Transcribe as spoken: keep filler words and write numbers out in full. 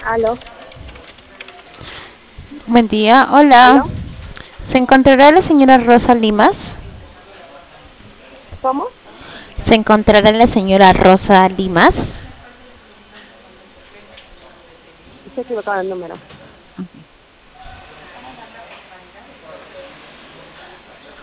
Aló, Buen día, hola. aló, ¿Se encontrará la señora Rosa Limas? ¿cómo? ¿Se encontrará la señora Rosa Limas? Se equivocado el número.